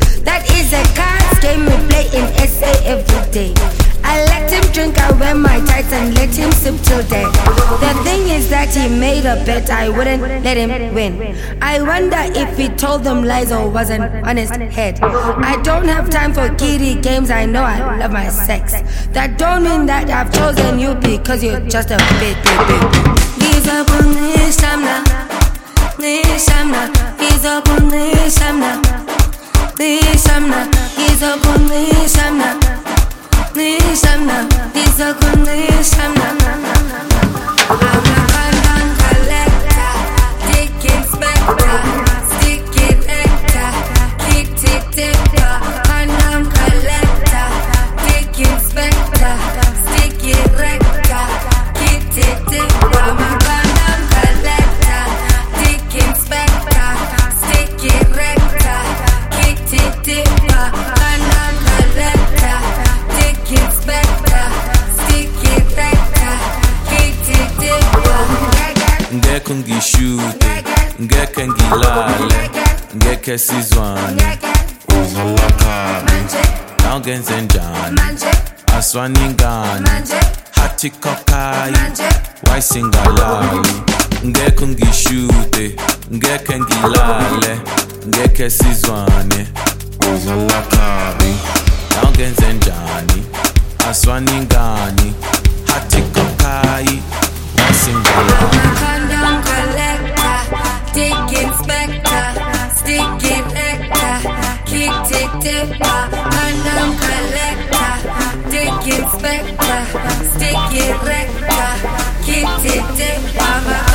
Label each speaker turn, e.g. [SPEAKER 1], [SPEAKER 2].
[SPEAKER 1] That is a cards game we play in SA every day. I let him drink, I wear my tights and let him sip till day. The thing is that he made a bet I wouldn't let him win. I wonder if he told them lies or wasn't on his head. I don't have time for kiddie games, I know I love my sex. That don't mean that I've chosen you because you're just a baby. He's up on this time now. This time now. He's up on this time now. This time now. He's up on this time now. This time now. He's up on this time now. I'm a condom collector, dick inspector, stick it actor, kick it dipper. Condom collector, dick inspector, stick it rector, kick it dipper. I'm a condom collector, dick inspector, stick it rector, kick it dipper. Condom collector, dick inspector, stick it rector, kick it dipper.
[SPEAKER 2] Ngeke ngishute, ngeke ngilale, ngeke sizwane. Uzolakabi, nawungenze njani, aswaningani, hathi kokai, waisingalali. Ngeke ngishute, ngeke ngilale, ngeke sizwane. Uzolakabi, nawungenze njani, aswaningani, hathi kokai, waisingalali.
[SPEAKER 1] Condom collector, dick inspector, stick it rector, kick it dipper. Condom collector, dick inspector, stick it rector, kick it dipper.